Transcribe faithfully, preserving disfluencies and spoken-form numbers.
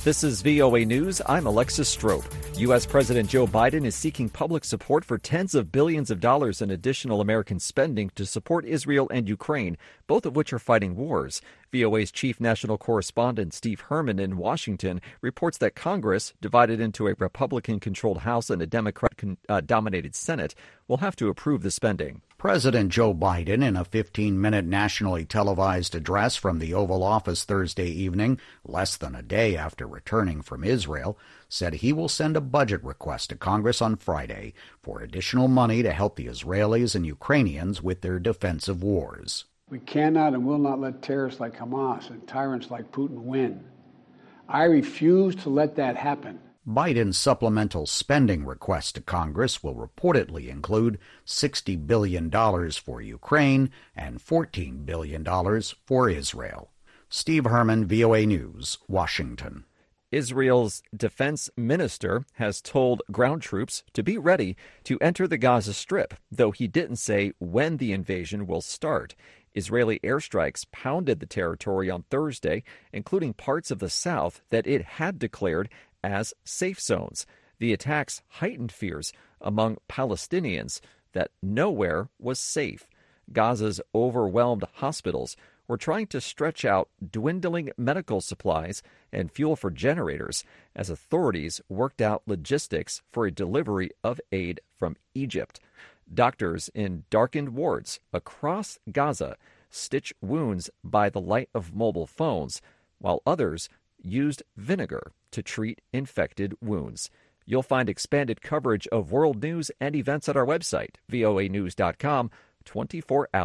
This is V O A News. I'm Alexis Strope. U S. President Joe Biden is seeking public support for tens of billions of dollars in additional American spending to support Israel and Ukraine, both of which are fighting wars. V O A's chief national correspondent Steve Herman in Washington reports that Congress, divided into a Republican-controlled House and a Democrat-dominated Senate, will have to approve the spending. President Joe Biden, in a fifteen-minute nationally televised address from the Oval Office Thursday evening, less than a day after returning from Israel, said he will send a budget request to Congress on Friday for additional money to help the Israelis and Ukrainians with their defensive wars. We cannot and will not let terrorists like Hamas and tyrants like Putin win. I refuse to let that happen. Biden's supplemental spending request to Congress will reportedly include sixty billion dollars for Ukraine and fourteen billion dollars for Israel. Steve Herman, V O A News, Washington. Israel's defense minister has told ground troops to be ready to enter the Gaza Strip, though he didn't say when the invasion will start. Israeli airstrikes pounded the territory on Thursday, including parts of the south that it had declared as safe zones. The attacks heightened fears among Palestinians that nowhere was safe. Gaza's overwhelmed hospitals were trying to stretch out dwindling medical supplies and fuel for generators as authorities worked out logistics for a delivery of aid from Egypt. Doctors in darkened wards across Gaza stitch wounds by the light of mobile phones, while others used vinegar to treat infected wounds. You'll find expanded coverage of world news and events at our website, voa news dot com, twenty-four hours.